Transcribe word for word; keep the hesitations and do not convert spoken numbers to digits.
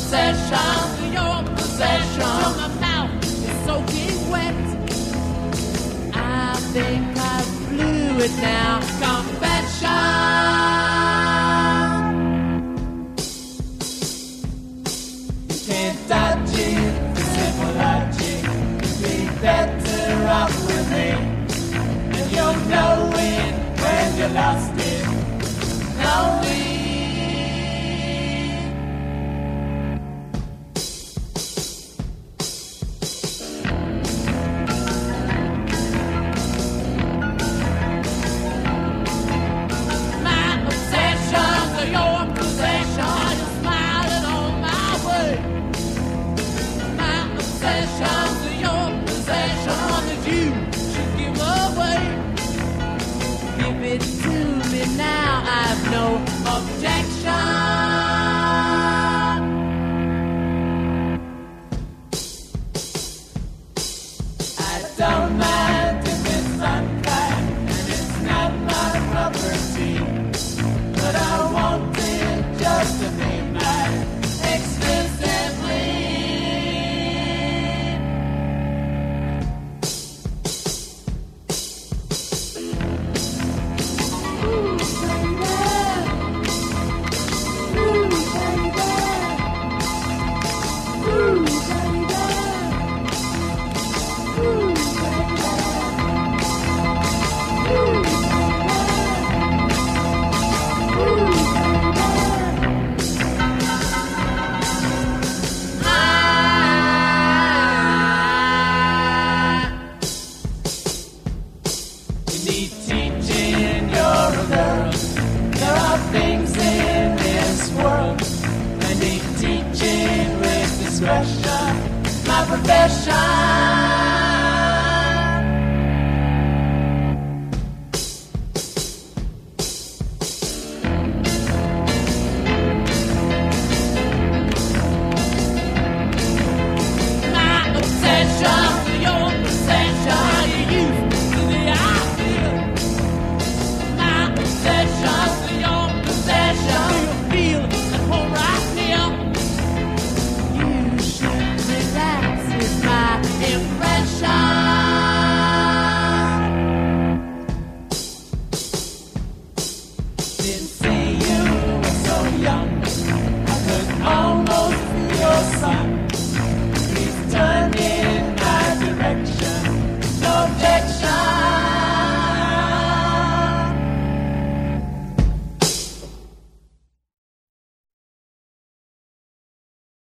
obsession, your possession. My mouth is soaking wet. I think I blew it now. Confession. You can't dodge it, the simple logic. You'd be better off with me. And you'll know it when you lost it. Know it. Now I've no objection. I don't mind if it's unkind and it's not my property, but I want it just to be mine exclusively. My profession.